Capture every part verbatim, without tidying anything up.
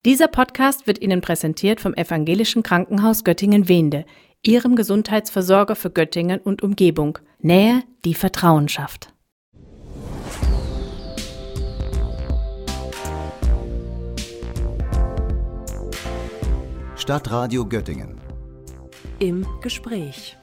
Dieser Podcast wird Ihnen präsentiert vom Evangelischen Krankenhaus Göttingen-Wehnde, Ihrem Gesundheitsversorger für Göttingen und Umgebung. Nähe, die Vertrauen schafft. Stadtradio Göttingen. Im Gespräch.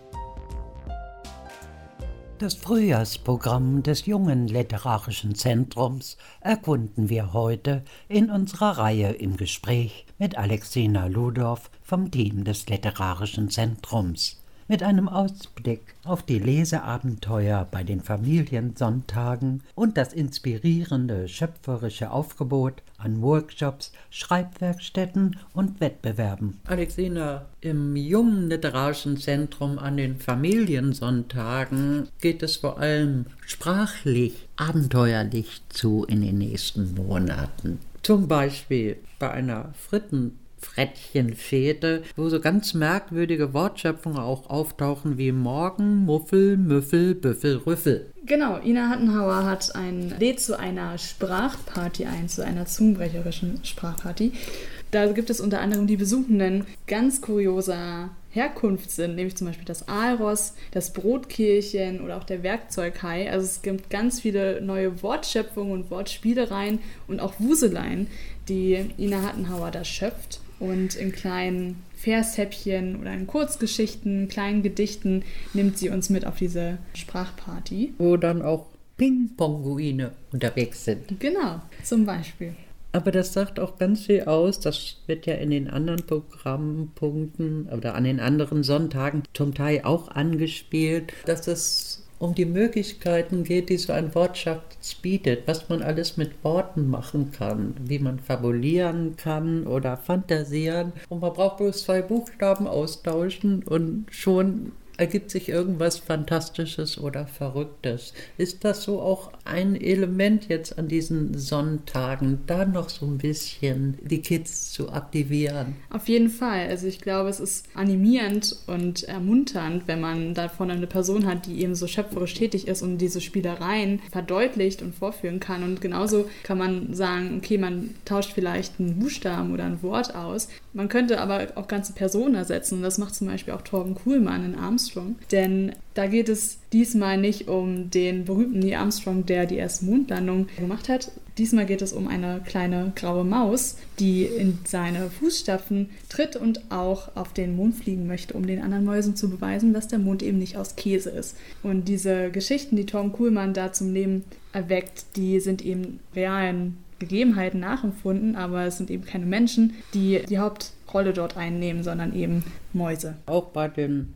Das Frühjahrsprogramm des Jungen Literarischen Zentrums erkunden wir heute in unserer Reihe im Gespräch mit Alexina Ludorf vom Team des Literarischen Zentrums. Mit einem Ausblick auf die Leseabenteuer bei den Familiensonntagen und das inspirierende schöpferische Aufgebot an Workshops, Schreibwerkstätten und Wettbewerben. Alexina, im Jungen Literarischen Zentrum an den Familiensonntagen geht es vor allem sprachlich abenteuerlich zu in den nächsten Monaten. Zum Beispiel bei einer Fritten Frettchenfete, wo so ganz merkwürdige Wortschöpfungen auch auftauchen wie Morgen, Muffel, Müffel, Büffel, Rüffel. Genau, Ina Hattenhauer hat ein lädt zu einer Sprachparty ein, zu einer zungenbrecherischen Sprachparty. Da gibt es unter anderem die Besuchenden ganz kurioser Herkunft sind, nämlich zum Beispiel das Aalross, das Brotkehlchen oder auch der Werkzeughai. Also es gibt ganz viele neue Wortschöpfungen und Wortspielereien und auch Wuseleien, die Ina Hattenhauer da schöpft. Und in kleinen Vershäppchen oder in Kurzgeschichten, kleinen Gedichten nimmt sie uns mit auf diese Sprachparty. Wo dann auch Ping-Ponguine unterwegs sind. Genau, zum Beispiel. Aber das sagt auch ganz viel aus, das wird ja in den anderen Programmpunkten oder an den anderen Sonntagen zum Teil auch angespielt, dass es um die Möglichkeiten geht, die so ein Wortschatz bietet, was man alles mit Worten machen kann, wie man fabulieren kann oder fantasieren. Und man braucht bloß zwei Buchstaben austauschen und schon ergibt sich irgendwas Fantastisches oder Verrücktes. Ist das so auch ein Element jetzt an diesen Sonntagen, da noch so ein bisschen die Kids zu aktivieren? Auf jeden Fall. Also ich glaube, es ist animierend und ermunternd, wenn man da vorne eine Person hat, die eben so schöpferisch tätig ist und diese Spielereien verdeutlicht und vorführen kann. Und genauso kann man sagen, okay, man tauscht vielleicht einen Buchstaben oder ein Wort aus. Man könnte aber auch ganze Personen ersetzen. Und das macht zum Beispiel auch Torben Kuhlmann in Armstrong. Denn da geht es diesmal nicht um den berühmten Neil Armstrong, der die erste Mondlandung gemacht hat. Diesmal geht es um eine kleine graue Maus, die in seine Fußstapfen tritt und auch auf den Mond fliegen möchte, um den anderen Mäusen zu beweisen, dass der Mond eben nicht aus Käse ist. Und diese Geschichten, die Torben Kuhlmann da zum Leben erweckt, die sind eben realen Gegebenheiten nachempfunden, aber es sind eben keine Menschen, die die Hauptrolle dort einnehmen, sondern eben Mäuse. Auch bei den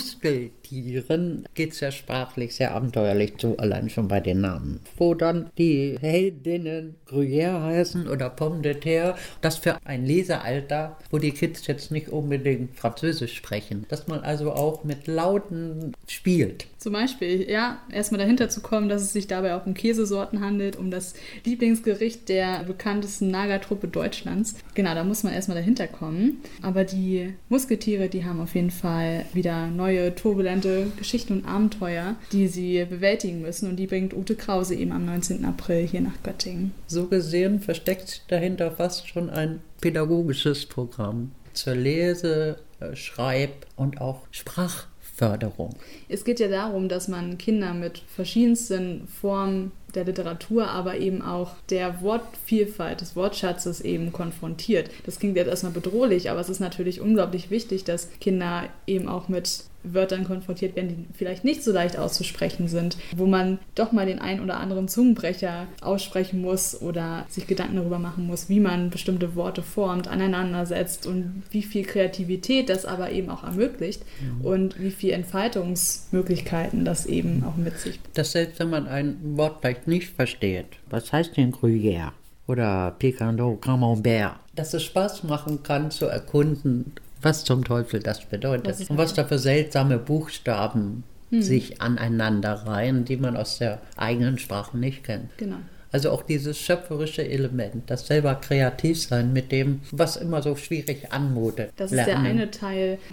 Muskeltieren geht es ja sprachlich sehr abenteuerlich zu, allein schon bei den Namen. Wo dann die Heldinnen Gruyère heißen oder Pomme de terre, das für ein Lesealter, wo die Kids jetzt nicht unbedingt Französisch sprechen, dass man also auch mit Lauten spielt. Zum Beispiel, ja, erstmal dahinter zu kommen, dass es sich dabei auch um Käsesorten handelt, um das Lieblingsgericht der bekanntesten Nagertruppe Deutschlands. Genau, da muss man erstmal dahinter kommen. Aber die Muskeltiere, die haben auf jeden Fall wieder neue, turbulente Geschichten und Abenteuer, die sie bewältigen müssen. Und die bringt Ute Krause eben am neunzehnten April hier nach Göttingen. So gesehen versteckt sich dahinter fast schon ein pädagogisches Programm zur Lese-, Schreib- und auch Sprachförderung. Es geht ja darum, dass man Kinder mit verschiedensten Formen der Literatur, aber eben auch der Wortvielfalt des Wortschatzes eben konfrontiert. Das klingt jetzt erstmal bedrohlich, aber es ist natürlich unglaublich wichtig, dass Kinder eben auch mit Wörtern konfrontiert werden, die vielleicht nicht so leicht auszusprechen sind, wo man doch mal den ein oder anderen Zungenbrecher aussprechen muss oder sich Gedanken darüber machen muss, wie man bestimmte Worte formt, aneinandersetzt und wie viel Kreativität das aber eben auch ermöglicht mhm. und wie viel Entfaltungsmöglichkeiten das eben auch mit sich bringt. Dass selbst wenn man ein Wort vielleicht nicht versteht, was heißt denn Gruyère oder Picando Camembert, dass es Spaß machen kann zu erkunden, was zum Teufel das bedeutet was und was da für seltsame Buchstaben hm. sich aneinander reihen, die man aus der eigenen Sprache nicht kennt. Genau. Also auch dieses schöpferische Element, das selber kreativ sein mit dem, was immer so schwierig anmutet. Das ist lernen. Der eine Teil und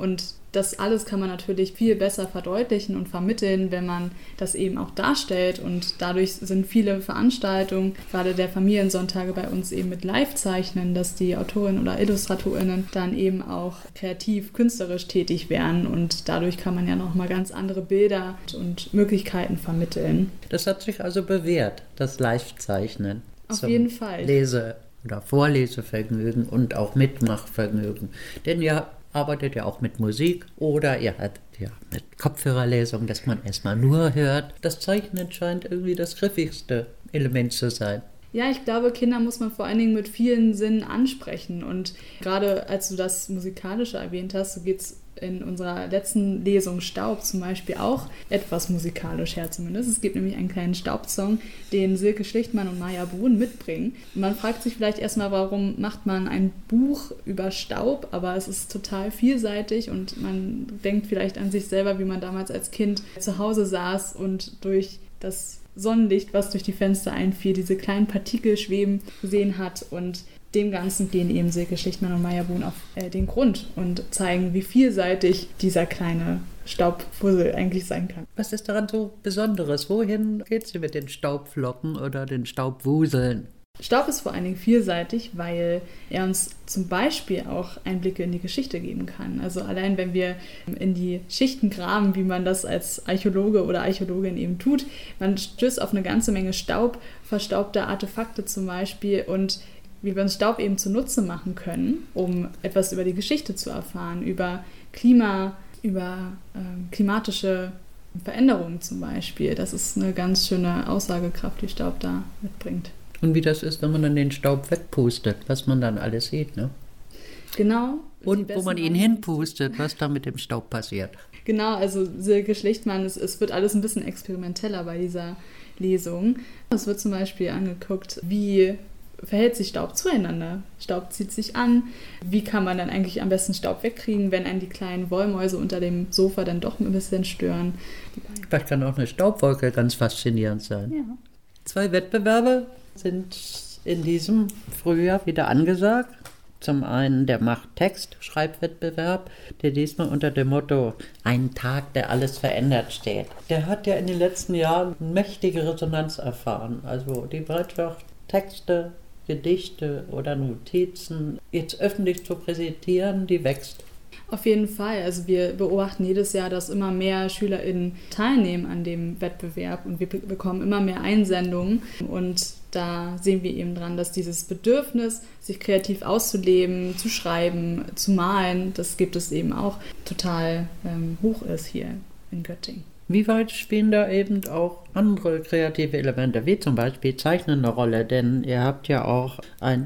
das alles kann man natürlich viel besser verdeutlichen und vermitteln, wenn man das eben auch darstellt. Und dadurch sind viele Veranstaltungen, gerade der Familiensonntage bei uns eben mit Live-Zeichnen, dass die Autorinnen oder IllustratorInnen dann eben auch kreativ, künstlerisch tätig werden. Und dadurch kann man ja nochmal ganz andere Bilder und Möglichkeiten vermitteln. Das hat sich also bewährt, das Live-Zeichnen. Auf jeden Fall. Lese- oder Vorlesevergnügen und auch Mitmachvergnügen. Denn ihr arbeitet ja auch mit Musik oder ihr habt ja mit Kopfhörerlesung, dass man erstmal nur hört. Das Zeichnen scheint irgendwie das griffigste Element zu sein. Ja, ich glaube, Kinder muss man vor allen Dingen mit vielen Sinnen ansprechen. Und gerade als du das Musikalische erwähnt hast, so geht es in unserer letzten Lesung Staub zum Beispiel auch etwas musikalisch her zumindest. Es gibt nämlich einen kleinen Staubsong, den Silke Schlichtmann und Maja Brun mitbringen. Und man fragt sich vielleicht erstmal, warum macht man ein Buch über Staub, aber es ist total vielseitig und man denkt vielleicht an sich selber, wie man damals als Kind zu Hause saß und durch das Sonnenlicht, was durch die Fenster einfiel, diese kleinen Partikel schweben gesehen hat, und dem Ganzen gehen eben Silke Schlichtmann und Maja Brun auf äh, den Grund und zeigen, wie vielseitig dieser kleine Staubfussel eigentlich sein kann. Was ist daran so Besonderes? Wohin geht sie mit den Staubflocken oder den Staubwuseln? Staub ist vor allen Dingen vielseitig, weil er uns zum Beispiel auch Einblicke in die Geschichte geben kann. Also allein wenn wir in die Schichten graben, wie man das als Archäologe oder Archäologin eben tut, man stößt auf eine ganze Menge Staub, verstaubte Artefakte zum Beispiel, und wie wir uns Staub eben zunutze machen können, um etwas über die Geschichte zu erfahren, über Klima, über äh, klimatische Veränderungen zum Beispiel. Das ist eine ganz schöne Aussagekraft, die Staub da mitbringt. Und wie das ist, wenn man dann den Staub wegpustet, was man dann alles sieht, ne? Genau. Und wo man ihn hinpustet, was da mit dem Staub passiert. Genau, also Silke Schlichtmann, es, es wird alles ein bisschen experimenteller bei dieser Lesung. Es wird zum Beispiel angeguckt, wie verhält sich Staub zueinander. Staub zieht sich an. Wie kann man dann eigentlich am besten Staub wegkriegen, wenn einen die kleinen Wollmäuse unter dem Sofa dann doch ein bisschen stören? Vielleicht kann auch eine Staubwolke ganz faszinierend sein. Ja. Zwei Wettbewerbe sind in diesem Frühjahr wieder angesagt. Zum einen der Macht-Text-Schreibwettbewerb, der diesmal unter dem Motto "Ein Tag, der alles verändert" steht. Der hat ja in den letzten Jahren mächtige Resonanz erfahren. Also die Bereitschaft, Texte, Gedichte oder Notizen jetzt öffentlich zu präsentieren, die wächst. Auf jeden Fall. Also wir beobachten jedes Jahr, dass immer mehr SchülerInnen teilnehmen an dem Wettbewerb, und wir be- bekommen immer mehr Einsendungen, und da sehen wir eben dran, dass dieses Bedürfnis, sich kreativ auszuleben, zu schreiben, zu malen, das gibt es eben auch, total ähm, hoch ist hier in Göttingen. Wie weit spielen da eben auch andere kreative Elemente, wie zum Beispiel Zeichnen, eine Rolle? Denn ihr habt ja auch ein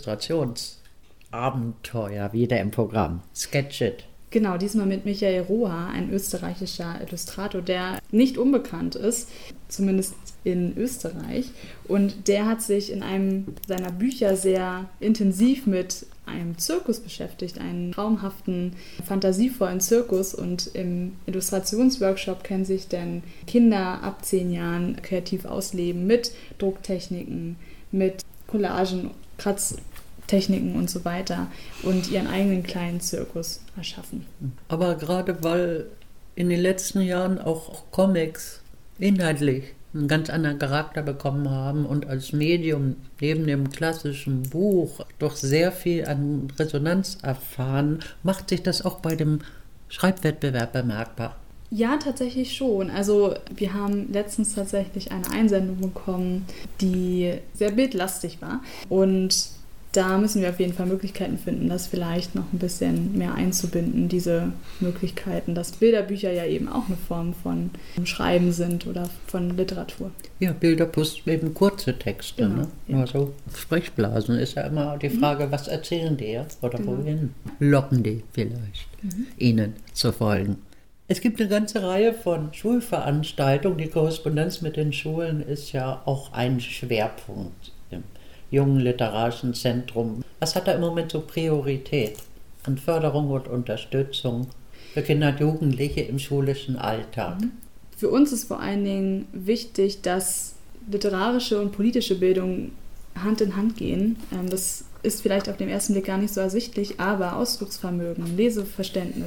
Illustrationsabenteuer wieder im Programm, Sketch It. Genau, diesmal mit Michael Roha, ein österreichischer Illustrator, der nicht unbekannt ist, zumindest in Österreich. Und der hat sich in einem seiner Bücher sehr intensiv mit einem Zirkus beschäftigt, einen traumhaften, fantasievollen Zirkus. Und im Illustrationsworkshop können sich dann Kinder ab zehn Jahren kreativ ausleben mit Drucktechniken, mit Collagen, Kratztechniken und so weiter und ihren eigenen kleinen Zirkus erschaffen. Aber gerade weil in den letzten Jahren auch Comics inhaltlich einen ganz anderen Charakter bekommen haben und als Medium neben dem klassischen Buch doch sehr viel an Resonanz erfahren, macht sich das auch bei dem Schreibwettbewerb bemerkbar? Ja, tatsächlich schon. Also wir haben letztens tatsächlich eine Einsendung bekommen, die sehr bildlastig war, und da müssen wir auf jeden Fall Möglichkeiten finden, das vielleicht noch ein bisschen mehr einzubinden, diese Möglichkeiten, dass Bilderbücher ja eben auch eine Form von Schreiben sind oder von Literatur. Ja, Bilder plus eben kurze Texte. Genau, ne? ja. Nur so Sprechblasen ist ja immer die Frage, mhm. was erzählen die jetzt oder Genau. wohin? Locken die vielleicht, Mhm. ihnen zu folgen. Es gibt eine ganze Reihe von Schulveranstaltungen. Die Korrespondenz mit den Schulen ist ja auch ein Schwerpunkt im Jungen Literarischen Zentrum. Was hat da im Moment so Priorität an Förderung und Unterstützung für Kinder und Jugendliche im schulischen Alltag? Für uns ist vor allen Dingen wichtig, dass literarische und politische Bildung Hand in Hand gehen. Das ist vielleicht auf den ersten Blick gar nicht so ersichtlich, aber Ausdrucksvermögen, Leseverständnis,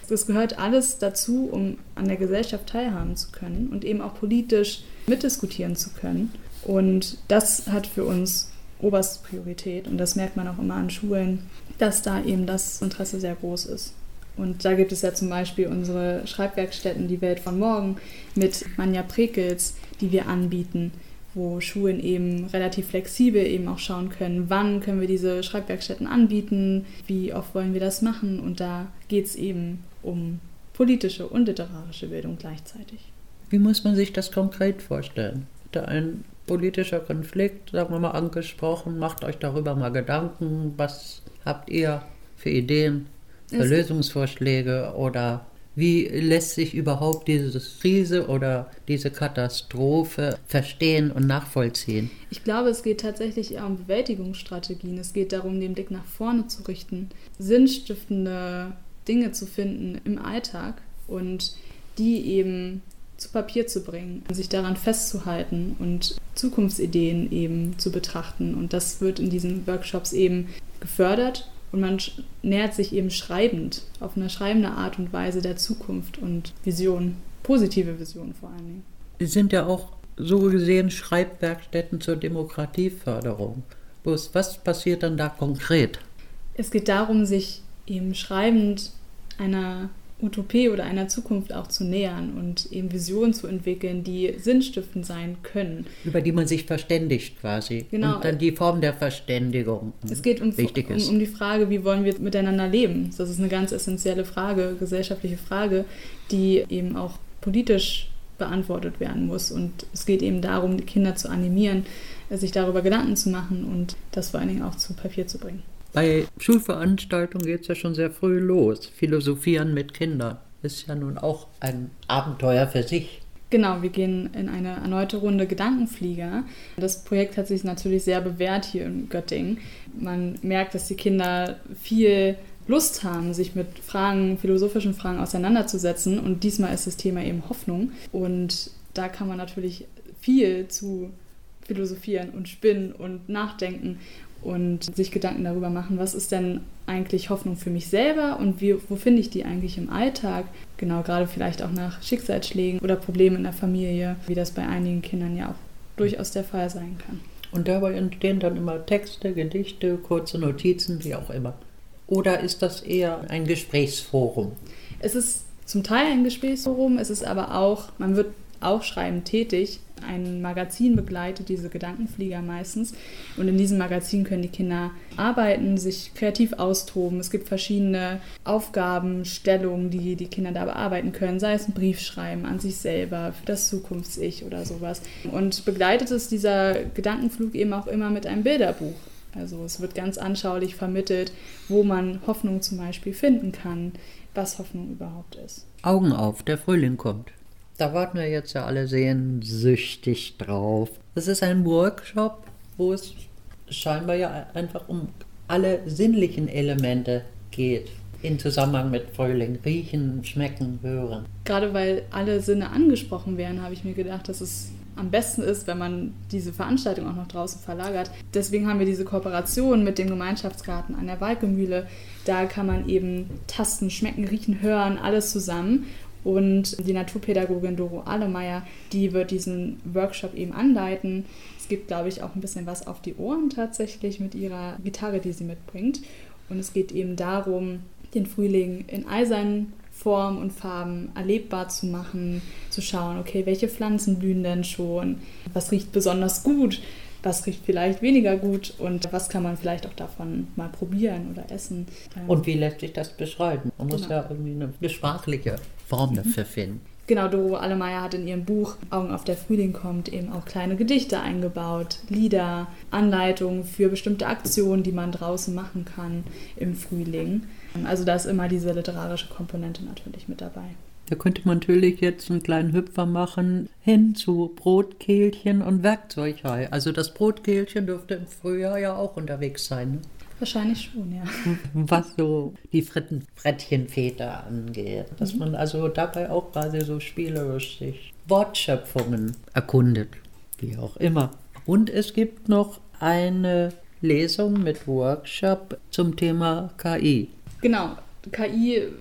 Es gehört alles dazu, um an der Gesellschaft teilhaben zu können und eben auch politisch mitdiskutieren zu können. Und das hat für uns oberste Priorität. Und das merkt man auch immer an Schulen, dass da eben das Interesse sehr groß ist. Und da gibt es ja zum Beispiel unsere Schreibwerkstätten, die Welt von morgen, mit Manja Prekels, die wir anbieten, wo Schulen eben relativ flexibel eben auch schauen können, wann können wir diese Schreibwerkstätten anbieten, wie oft wollen wir das machen. Und da geht es eben um politische und literarische Bildung gleichzeitig. Wie muss man sich das konkret vorstellen? Da ein politischer Konflikt, sagen wir mal, angesprochen, macht euch darüber mal Gedanken, was habt ihr für Ideen, für es Lösungsvorschläge oder wie lässt sich überhaupt diese Krise oder diese Katastrophe verstehen und nachvollziehen? Ich glaube, es geht tatsächlich eher um Bewältigungsstrategien. Es geht darum, den Blick nach vorne zu richten, sinnstiftende Dinge zu finden im Alltag und die eben zu Papier zu bringen, sich daran festzuhalten und Zukunftsideen eben zu betrachten. Und das wird in diesen Workshops eben gefördert und man nähert sich eben schreibend, auf eine schreibende Art und Weise der Zukunft und Vision, positive Vision vor allen Dingen. Es sind ja auch so gesehen Schreibwerkstätten zur Demokratieförderung. Bloß was passiert dann da konkret? Es geht darum, sich eben schreibend einer Utopie oder einer Zukunft auch zu nähern und eben Visionen zu entwickeln, die sinnstiftend sein können. Über die man sich verständigt quasi. Genau. Und dann die Form der Verständigung Es geht um, wichtig ist. um, um die Frage, wie wollen wir miteinander leben? Das ist eine ganz essentielle Frage, gesellschaftliche Frage, die eben auch politisch beantwortet werden muss. Und es geht eben darum, die Kinder zu animieren, sich darüber Gedanken zu machen und das vor allen Dingen auch zu Papier zu bringen. Bei Schulveranstaltungen geht es ja schon sehr früh los. Philosophieren mit Kindern ist ja nun auch ein Abenteuer für sich. Genau, wir gehen in eine erneute Runde Gedankenflieger. Das Projekt hat sich natürlich sehr bewährt hier in Göttingen. Man merkt, dass die Kinder viel Lust haben, sich mit Fragen, philosophischen Fragen auseinanderzusetzen. Und diesmal ist das Thema eben Hoffnung. Und da kann man natürlich viel zu philosophieren und spinnen und nachdenken und sich Gedanken darüber machen, was ist denn eigentlich Hoffnung für mich selber und wie, wo finde ich die eigentlich im Alltag? Genau, gerade vielleicht auch nach Schicksalsschlägen oder Problemen in der Familie, wie das bei einigen Kindern ja auch durchaus der Fall sein kann. Und dabei entstehen dann immer Texte, Gedichte, kurze Notizen, wie auch immer. Oder ist das eher ein Gesprächsforum? Es ist zum Teil ein Gesprächsforum, es ist aber auch, man wird auch schreibend tätig. Ein Magazin begleitet diese Gedankenflieger meistens und in diesem Magazin können die Kinder arbeiten, sich kreativ austoben. Es gibt verschiedene Aufgabenstellungen, die die Kinder da bearbeiten können, sei es ein Brief schreiben an sich selber, für das Zukunfts-Ich oder sowas. Und begleitet ist dieser Gedankenflug eben auch immer mit einem Bilderbuch. Also es wird ganz anschaulich vermittelt, wo man Hoffnung zum Beispiel finden kann, was Hoffnung überhaupt ist. Augen auf, der Frühling kommt. Da warten wir jetzt ja alle sehnsüchtig drauf. Das ist ein Workshop, wo es scheinbar ja einfach um alle sinnlichen Elemente geht. In Zusammenhang mit Frühling. Riechen, schmecken, hören. Gerade weil alle Sinne angesprochen werden, habe ich mir gedacht, dass es am besten ist, wenn man diese Veranstaltung auch noch draußen verlagert. Deswegen haben wir diese Kooperation mit dem Gemeinschaftsgarten an der Walkemühle. Da kann man eben tasten, schmecken, riechen, hören, alles zusammen. Und die Naturpädagogin Doro Ahlemeyer, die wird diesen Workshop eben anleiten. Es gibt, glaube ich, auch ein bisschen was auf die Ohren tatsächlich mit ihrer Gitarre, die sie mitbringt. Und es geht eben darum, den Frühling in all seinen Formen und Farben erlebbar zu machen, zu schauen, okay, welche Pflanzen blühen denn schon, was riecht besonders gut, was riecht vielleicht weniger gut und was kann man vielleicht auch davon mal probieren oder essen. Und wie lässt sich das beschreiben? Man muss Genau. ja irgendwie eine sprachliche Form dafür finden. Genau, Doro Ahlemeyer hat in ihrem Buch Augen auf der Frühling kommt eben auch kleine Gedichte eingebaut, Lieder, Anleitungen für bestimmte Aktionen, die man draußen machen kann im Frühling. Also da ist immer diese literarische Komponente natürlich mit dabei. Da könnte man natürlich jetzt einen kleinen Hüpfer machen hin zu Brotkehlchen und Werkzeughai. Also das Brotkehlchen dürfte im Frühjahr ja auch unterwegs sein, ne? Wahrscheinlich schon, ja. Was so die Frittenbrettchenväter angeht. Dass mhm. man also dabei auch quasi so spielerisch sich Wortschöpfungen erkundet, wie auch immer. Und es gibt noch eine Lesung mit Workshop zum Thema K I. Genau, K I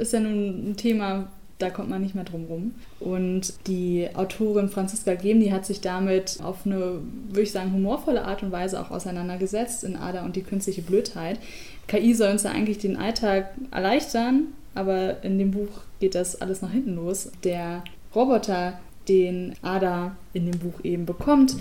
ist ja nun ein Thema, da kommt man nicht mehr drum rum. Und die Autorin Franziska Gehm, die hat sich damit auf eine, würde ich sagen, humorvolle Art und Weise auch auseinandergesetzt in Ada und die künstliche Blödheit. K I soll uns ja eigentlich den Alltag erleichtern, aber in dem Buch geht das alles nach hinten los. Der Roboter, den Ada in dem Buch eben bekommt,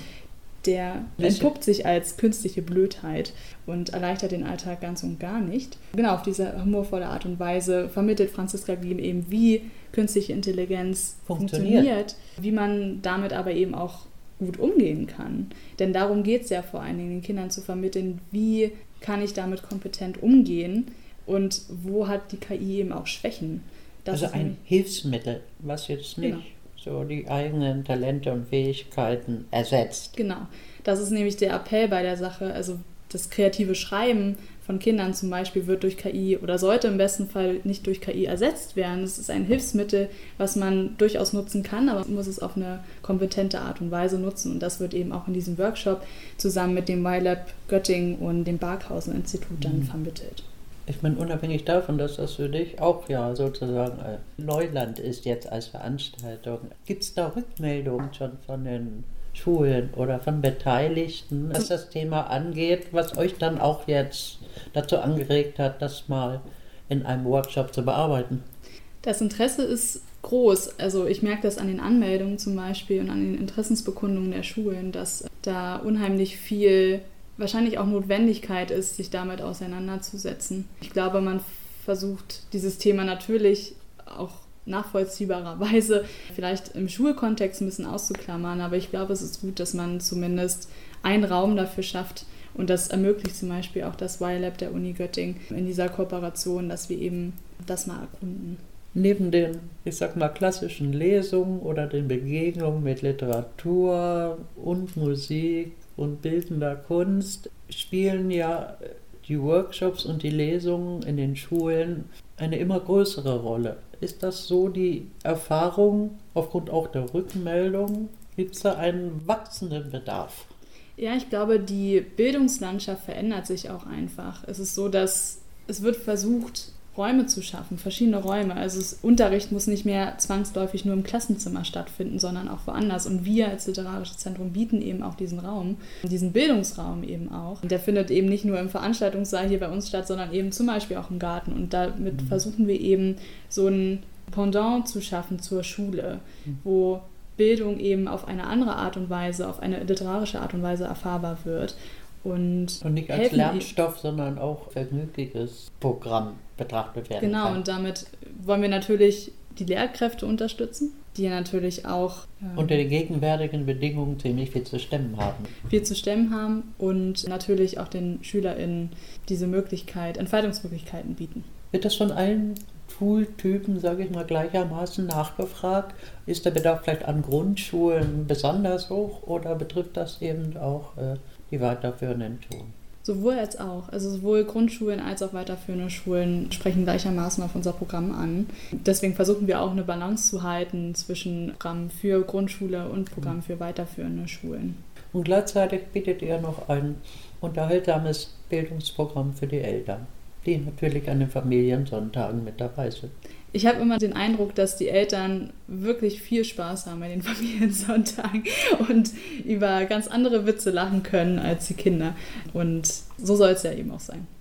der entpuppt sich als künstliche Blödheit und erleichtert den Alltag ganz und gar nicht. Genau, auf diese humorvolle Art und Weise vermittelt Franziska Gehm eben, wie künstliche Intelligenz funktioniert. funktioniert, wie man damit aber eben auch gut umgehen kann. Denn darum geht es ja vor allen Dingen, den Kindern zu vermitteln, wie kann ich damit kompetent umgehen und wo hat die K I eben auch Schwächen. Das also ein Hilfsmittel, was jetzt nicht... Genau. so die eigenen Talente und Fähigkeiten ersetzt. Genau, das ist nämlich der Appell bei der Sache. Also das kreative Schreiben von Kindern zum Beispiel wird durch K I oder sollte im besten Fall nicht durch K I ersetzt werden. Es ist ein Hilfsmittel, was man durchaus nutzen kann, aber man muss es auf eine kompetente Art und Weise nutzen. Und das wird eben auch in diesem Workshop zusammen mit dem Y-Lab Göttingen und dem Barkhausen-Institut dann mhm. vermittelt. Ich meine, unabhängig davon, dass das für dich auch ja sozusagen Neuland ist jetzt als Veranstaltung, gibt es da Rückmeldungen schon von den Schulen oder von Beteiligten, was das Thema angeht, was euch dann auch jetzt dazu angeregt hat, das mal in einem Workshop zu bearbeiten? Das Interesse ist groß. Also ich merke das an den Anmeldungen zum Beispiel und an den Interessensbekundungen der Schulen, dass da unheimlich viel wahrscheinlich auch Notwendigkeit ist, sich damit auseinanderzusetzen. Ich glaube, man versucht dieses Thema natürlich auch nachvollziehbarerweise vielleicht im Schulkontext ein bisschen auszuklammern, aber ich glaube, es ist gut, dass man zumindest einen Raum dafür schafft und das ermöglicht zum Beispiel auch das Y-Lab der Uni Göttingen in dieser Kooperation, dass wir eben das mal erkunden. Neben den, ich sag mal, klassischen Lesungen oder den Begegnungen mit Literatur und Musik und bildender Kunst spielen ja die Workshops und die Lesungen in den Schulen eine immer größere Rolle. Ist das so die Erfahrung aufgrund auch der Rückmeldung? Gibt es da einen wachsenden Bedarf? Ja, ich glaube, die Bildungslandschaft verändert sich auch einfach. Es ist so, dass es wird versucht, Räume zu schaffen, verschiedene Räume. Also das Unterricht muss nicht mehr zwangsläufig nur im Klassenzimmer stattfinden, sondern auch woanders. Und wir als Literarisches Zentrum bieten eben auch diesen Raum, diesen Bildungsraum eben auch. Und der findet eben nicht nur im Veranstaltungssaal hier bei uns statt, sondern eben zum Beispiel auch im Garten. Und damit mhm. versuchen wir eben so ein Pendant zu schaffen zur Schule, mhm. wo Bildung eben auf eine andere Art und Weise, auf eine literarische Art und Weise erfahrbar wird. Und, und nicht als Lernstoff, sondern auch vergnügliches Programm betrachtet werden genau, kann. Genau, und damit wollen wir natürlich die Lehrkräfte unterstützen, die natürlich auch ähm, unter den gegenwärtigen Bedingungen ziemlich viel zu stemmen haben. Viel zu stemmen haben und natürlich auch den SchülerInnen diese Möglichkeit, Entfaltungsmöglichkeiten bieten. Wird das von allen Schultypen, sage ich mal, gleichermaßen nachgefragt? Ist der Bedarf vielleicht an Grundschulen besonders hoch oder betrifft das eben auch äh, die weiterführenden Schulen? Sowohl als auch. Also sowohl Grundschulen als auch weiterführende Schulen sprechen gleichermaßen auf unser Programm an. Deswegen versuchen wir auch eine Balance zu halten zwischen Programm für Grundschule und Programm für weiterführende Schulen. Und gleichzeitig bietet ihr noch ein unterhaltsames Bildungsprogramm für die Eltern, die natürlich an den Familiensonntagen mit dabei sind. Ich habe immer den Eindruck, dass die Eltern wirklich viel Spaß haben bei den Familiensonntagen und über ganz andere Witze lachen können als die Kinder. Und so soll es ja eben auch sein.